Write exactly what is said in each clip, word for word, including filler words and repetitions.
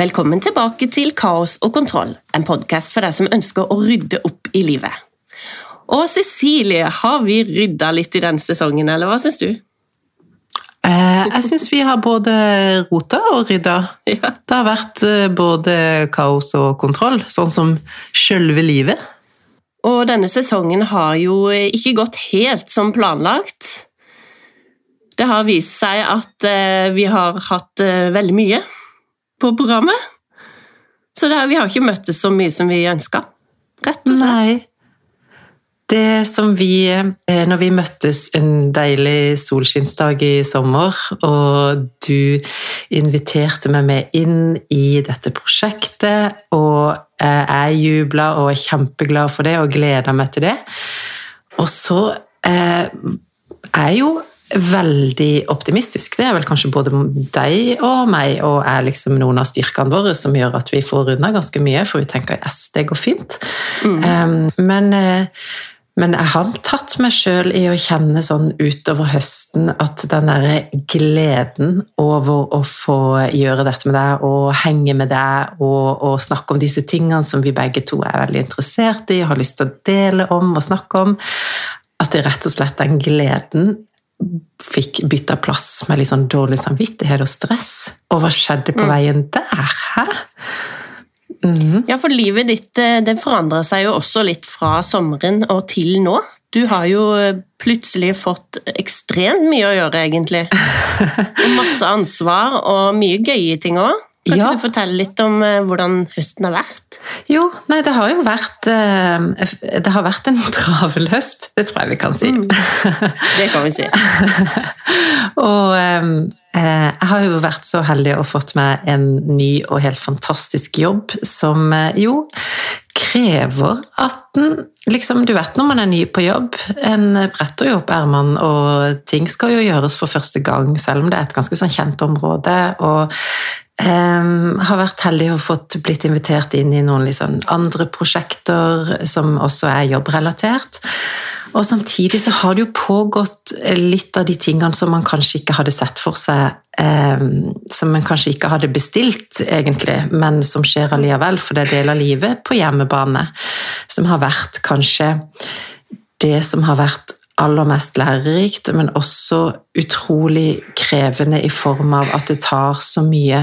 Velkommen tilbake til Kaos og kontroll, en podcast for deg som ønsker å rydde opp i livet. Og Cecilie, har vi ryddet litt i denne sesongen, eller hva synes du? Eh, jeg synes vi har både rota og rydda. Ja. Det har vært både kaos og kontroll, sånn som selve livet. Og denne sesongen har jo ikke gått helt som planlagt. Det har vist seg at eh, vi har hatt eh, veldig mye på programmet. Så det, vi har ikke møttes så mye som vi ønsket, rett og slett. Nei. Det som vi, når vi møttes en deilig solskinnsdag i sommer, og du inviterte meg med inn i dette prosjektet, og jeg jublet og er kjempeglad for det, og gleder meg til det. Og så er jeg jo veldig optimistisk. Det er vel kanskje både deg og meg, og er liksom noen av styrkene våre som gjør at vi får unna ganske mye, for vi tenker, yes, det går fint. Mm. Um, men... Men jeg har tatt meg selv i å kjenne sånn utover høsten at den der gleden over å få gjøre dette med deg, og henge med deg, og, og snakke om disse tingene som vi begge to er veldig interessert i, og har lyst til å dele om og snakke om, at det rett og slett den gleden fikk bytta plass med litt sånn dårlig samvittighet og stress. Og hva skjedde på mm. veien der, hæ? Mm-hmm. Ja, for livet ditt det forandrer seg jo også litt fra sommeren og til nå. Du har jo plutselig fått ekstremt mye å gjøre, egentlig. Og masse ansvar og mye gøye ting også. Kan ja. Du fortelle litt om hvordan høsten har vært? Jo, nei, det har jo vært det har vært en travel høst, det tror jeg vi kan si. Mm. Det kan vi si. Og jeg har jo vært så heldig og fått meg en ny og helt fantastisk jobb, som jo krever at den, liksom, du vet når man er ny på jobb, en bretter jo opp ermene, og ting skal jo gjøres for første gang, selv om det er et ganske sånn kjent område, og Um, har vært heldig og fått blitt invitert inn i noen liksom andre prosjekter som også er jobbrelatert, og samtidig så har det jo pågått litt av de tingene som man kanskje ikke hadde sett for seg, um, som man kanskje ikke hadde bestilt egentlig, men som skjer alligevel, for det er del av livet på hjemmebane, som har vært kanskje det som har vært aller mest lærerikt, men også utrolig krevende i form av at det tar så mye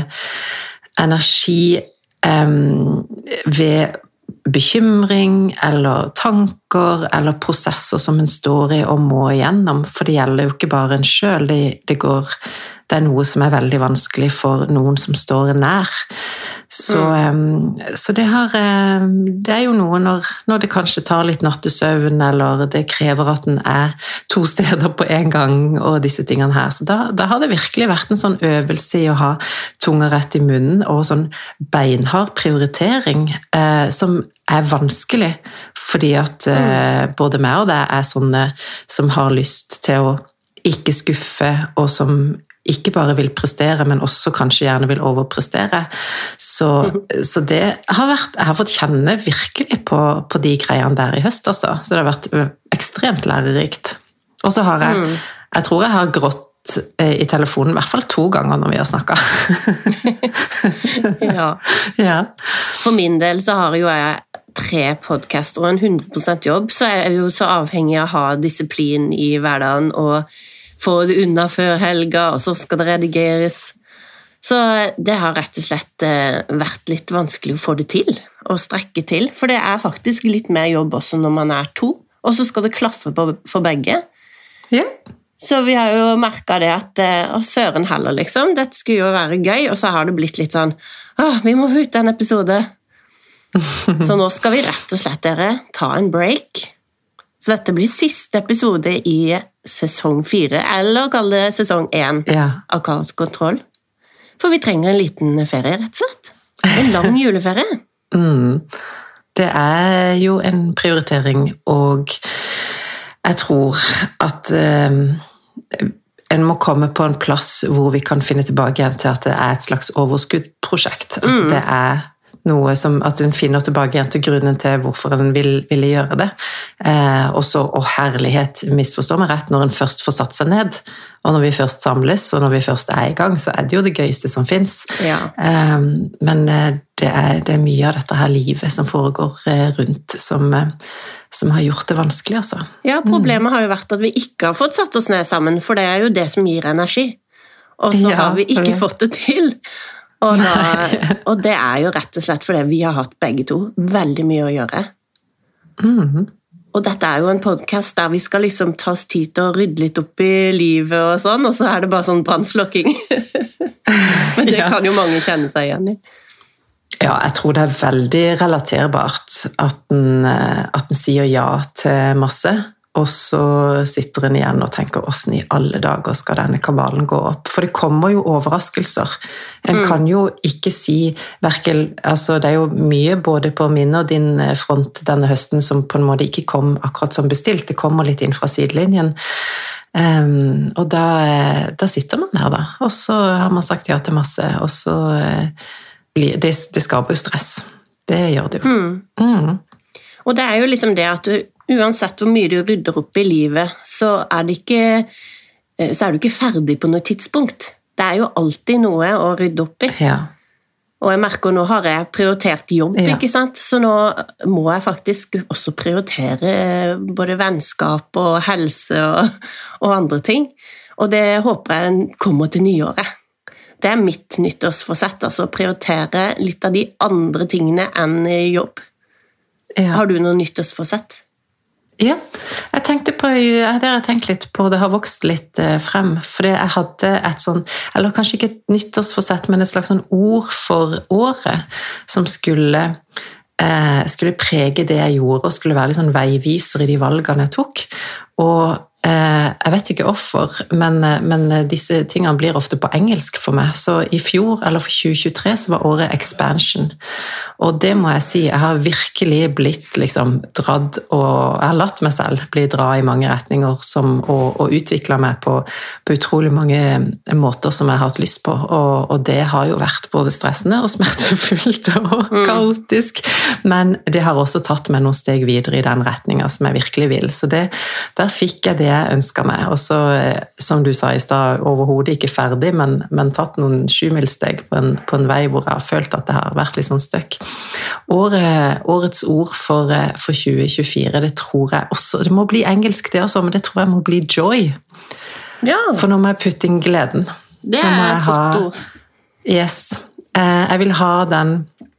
energi um, ved bekymring, eller tanker, eller prosesser som en står i og må igjennom, for det gjelder jo ikke bare en selv, det, det går... Det er noe som er veldig vanskelig for noen som står nær. Så, mm. så det, har, det er jo noe når, når det kanskje tar litt nattesøvn, eller det krever at den er to steder på en gang, og disse tingene her. Så da, da har det virkelig vært en sånn øvelse i å ha tunga rett i munnen, og sånn beinhard prioritering, eh, som er vanskelig, fordi at eh, både meg og deg er sånne som har lyst til å ikke skuffe, og som ikke bare vil prestere, men også kanskje gjerne vil overprestere. Så, så det har vært, jeg har fått kjenne virkelig på, på de greiene der i høst, altså. Så det har vært ekstremt lærerikt. Og så har jeg, mm. jeg tror jeg har grått i telefonen, i hvert fall to ganger når vi har snakket. Ja. Ja. For min del så har jo jeg tre podcaster og en hundre prosent jobb, så jeg er jo så avhengig av å ha disiplin i hverdagen, og få det unna før helga, og så skal det redigeres. Så det har rett og slett vært litt vanskelig å få det til, og strekke til, for det er faktisk litt mer jobb også når man er to, og så skal det klaffe på, for begge. Ja. Så vi har jo merket det at, å, søren heller liksom, dette skulle jo være gøy, og så har det blitt litt sånn, åh, vi må få ut en episode. Så nå skal vi rett og slett, dere, ta en break. Så dette blir siste episode i sesong fire, eller kalle det sesong én ja. Av Kaos og kontroll. For vi trenger en liten ferie, rett og slett. En lang juleferie. Mm. Det er jo en prioritering, og jeg tror at um, en må komme på en plass hvor vi kan finne tilbake igjen til at det er et slags overskuddprosjekt. At mm. det er noe som at en finner tilbake igjen til grunnen til hvorfor en vil, ville gjøre det. Eh, og så, og herlighet, misforstår meg rett, når en først får satt seg ned, og når vi først samles, og når vi først er i gang, så er det jo det gøyeste som finnes. Ja. Eh, men det er, det er mye av dette her livet som foregår rundt, som, som har gjort det vanskelig, altså. Ja, problemet mm. har jo vært at vi ikke har fått satt oss ned sammen, for det er jo det som gir energi. Og så ja, har vi ikke fått det til. Og, da, og det er jo rett og slett fordi vi har hatt begge to veldig mye å gjøre. Mm. Og dette er jo en podcast der vi skal liksom ta oss tid til å rydde litt opp i livet og sånn, og så er det bare sånn brannslokking. Men det ja. Kan jo mange kjenne seg igjen i. Ja, jeg tror det er veldig relaterbart at en, at en sier ja til masse, og så sitter en igjen og tenker hvordan i alle dager skal denne kabalen gå opp. For det kommer jo overraskelser. En mm. kan jo ikke si hverken, altså det er jo mye både på min og din front denne høsten som på en måte ikke kom akkurat som bestilt. Det kommer litt inn fra sidelinjen. Um, og da, da sitter man her da, og så har man sagt ja til masse, og så uh, blir det, det skaper jo stress. Det gjør det jo. Mm. Mm. Og det er jo liksom det at du uansett hvor mye du rydder opp i livet, så er, det ikke, så er du ikke ferdig på noe tidspunkt. Det er jo alltid noe å rydde opp i. Ja. Og jeg merker, nå har jeg prioritert jobb, ja. Ikke sant? Så nå må jeg faktisk også prioritere både vennskap og helse og, og andre ting. Og det håper jeg kommer til nyåret. Det er mitt nyttårsforsett, altså å prioritere litt av de andre tingene enn jobb. Ja. Har du noe nyttårsforsett? Ja, jeg tenkte på, det har jeg tenkt litt på, det har vokst litt frem, fordi jeg hadde et sånn, eller kanskje ikke et nyttårsforsett, men et slags sånn ord for året, som skulle, eh, skulle prege det jeg gjorde, og skulle være litt sånn veiviser i de valgene jeg tok, og eh, jeg vet ikke hvorfor, men, men disse tingene blir ofte på engelsk for meg, så i fjor, eller for tjue tjuetre, så var året expansion, og det må jeg si, jeg har virkelig blitt liksom dratt, og jeg har latt meg selv bli dra i mange retninger, som, og, og utviklet meg på, på utrolig mange måter som jeg har hatt lyst på, og, og det har jo vært både stressende og smertefullt og mm. kaotisk, men det har også tatt meg noen steg videre i den retningen som jeg virkelig vil, så det, der fikk jeg det jeg ønsket meg, og så, som du sa i sted, overhodet ikke ferdig, men, men tatt noen sjumilssteg på en, på en vei hvor jeg har følt at det har vært litt sånn støkk. Året, årets ord for, for tjue tjuefire, det tror jeg også, det må bli engelsk det også, men det tror jeg må bli joy. Ja. For nå må jeg putte inn gleden. Det er et godt ord. Yes. Jeg vil ha den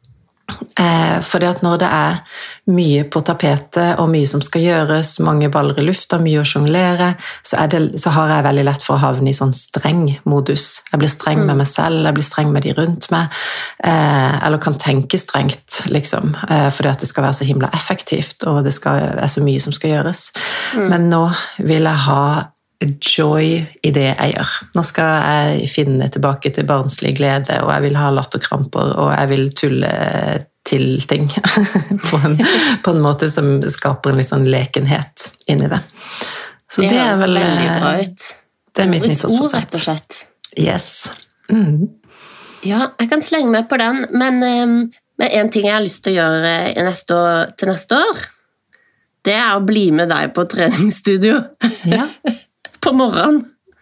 Eh, fordi at når det er mye på tapetet og mye som skal gjøres, mange baller i lufta, mye å jonglere, så, er det, så har jeg veldig lett for å havne i sånn streng modus. Jeg blir streng mm. med meg selv, jeg blir streng med de rundt meg, eh, eller kan tenke strengt, liksom, eh, fordi at det skal være så himla effektivt, og det skal, er så mye som skal gjøres. Mm. Men nå vil jeg ha joy i det jeg gjør. Nå skal jeg finne tilbake til barnslig glede, og jeg vil ha latterkramper, og jeg vil tulle til ting på, en, på en måte som skaper en litt sånn lekenhet inni det. Så det, det er vel veldig bra ut. Det er mitt nyttårsforsett. Rett og slett. Yes. Mm. Ja, jeg kan slenge meg på den, men, men en ting jeg har lyst til å gjøre neste år, til neste år, det er å bli med deg på treningsstudio. Ja. På morgenen.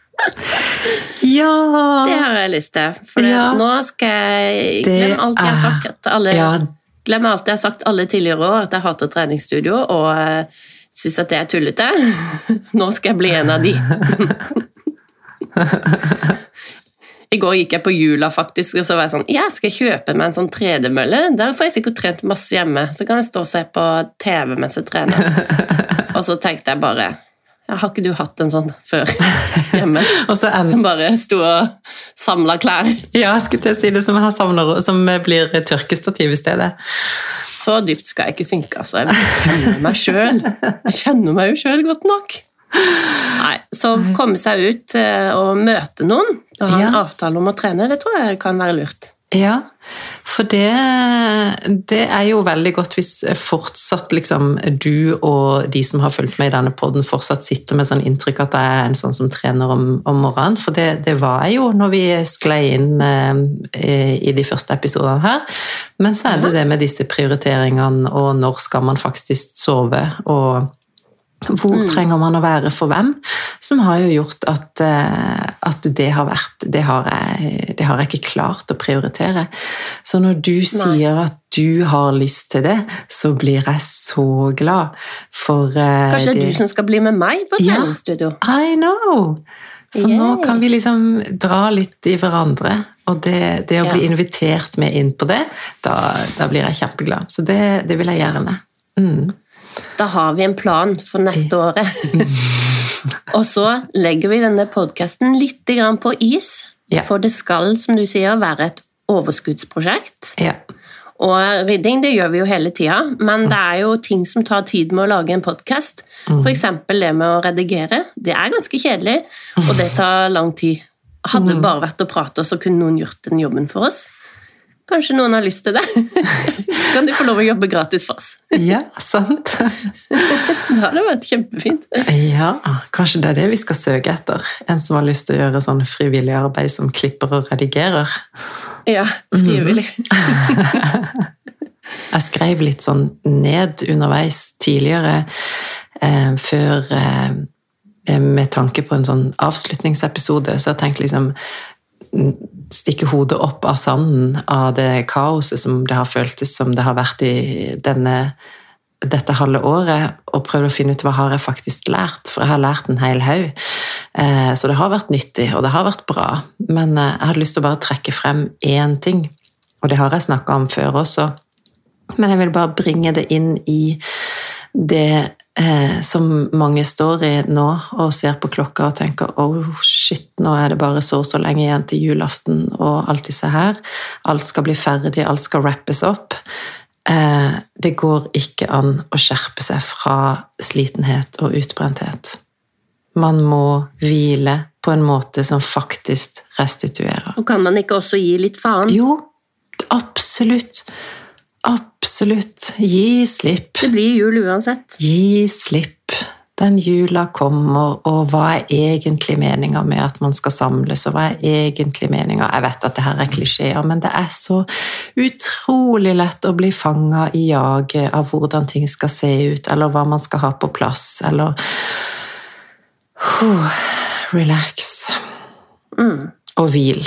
Ja! Det har jeg lyst til. For ja. Nå skal jeg glemme alt jeg har sagt. Alle, ja. Glemme alt jeg har sagt alle tidligere år, at jeg hater treningsstudio, og synes at det er tullete. Nå skal jeg bli en av de. I går gikk jeg på jula faktisk, og så var jeg sånn, ja, skal jeg kjøpe meg en sånn tredemølle? Der får jeg sikkert trent masse hjemme, så kan jeg stå og se på T V mens jeg trener. Og så tenkte jeg bare, har ikke du hatt en sånn før hjemme? en... Som bare sto og samlet klær? Ja, jeg skulle til å si det, som, jeg samler, som blir tørkestativ i stedet. Så dypt skal jeg ikke synke, altså. Jeg kjenner meg selv. Jeg kjenner meg jo selv godt nok. Nei, så komme seg ut og møte noen, og ha en ja. avtale om å trene, det tror jeg kan være lurt. Ja, for det, det er jo veldig godt hvis fortsatt liksom, du og de som har fulgt med i denne podden fortsatt sitter med sånn inntrykk at jeg er en sånn som trener om, om morgenen, for det, det var jeg jo når vi sklei inn eh, i de første episodene her. Men så er det det med disse prioriteringene, og når skal man faktisk sove, og hvor mm. trenger man å være for hvem, som har jo gjort at, at det har vært, det har, jeg, det har jeg ikke klart å prioritere. Så når du Nei. sier at du har lyst til det, så blir jeg så glad for Kanskje det er det. du som skal bli med meg på treningsstudio? Ja, I know! Så Yay. Nå kan vi liksom dra litt i hverandre, og det, det å bli ja. invitert med inn på det, da, da blir jeg kjempeglad. Så det, det vil jeg gjerne. Mm. Da har vi en plan for neste året. Og så legger vi denne podcasten litt grann på is, ja. for det skal, som du sier, være et overskuddsprosjekt. Ja. Og rydding, det gjør vi jo hele tiden, men det er jo ting som tar tid med å lage en podcast. For eksempel det med å redigere. Det er ganske kjedelig, og det tar lang tid. Hadde det bare vært å prate, så kunne noen gjort den jobben for oss. Kanskje noen har lyst til det. Kan de få lov å jobbe gratis for oss? Ja, sant. Det hadde vært kjempefint. Ja, kanskje det er det vi skal søke etter. En som har lyst til å gjøre sånn frivillig arbeid som klipper og redigerer. Ja, frivillig. Jeg skrev litt sånn ned underveis tidligere, eh, før eh, med tanke på en sånn avslutningsepisode, så jeg tenkte liksom stikke hodet opp av sanden av det kaoset som det har føltes som det har vært i denne, dette halve året, og prøvd å finne ut hva har jeg faktisk lært, for jeg har lært en hel haug. Så det har vært nyttig, og det har vært bra, men jeg hadde lyst til å bare trekke frem én ting, og det har jeg snakket om før også, men jeg vil bare bringe det inn i det Eh, som mange står i nå og ser på klokka og tenker oh shit, nå er det bare så så lenge igjen til julaften og alt disse her, alt skal bli ferdig, alt skal wrappes opp. Eh, det går ikke an å skjerpe seg fra slitenhet og utbrenthet. Man må hvile på en måte som faktisk restituerer. Og kan man ikke også gi litt faen? Jo, absolutt. Absolutt. Gi slipp. Det blir jul uansett. Gi slipp. Den jula kommer, og hva er egentlig meningen med at man skal samles, og hva er egentlig meningen? Jeg vet at det her er klisjeer, men det er så utrolig lett å bli fanget i jaget av hvordan ting skal se ut, eller hva man skal ha på plass, eller oh, relax. Mm. Og hvil.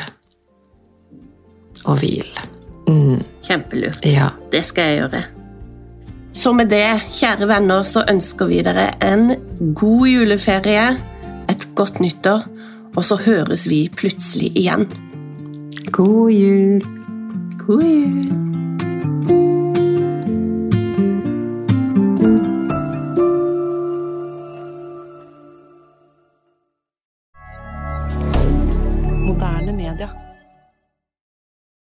Og hvil. Mm. Kjempelurt. Ja. Det skal jeg gjøre. Så med det, kjære venner, så ønsker vi dere en god juleferie, et godt nyttår, og så høres vi plutselig igjen. God jul! God jul! Moderne media.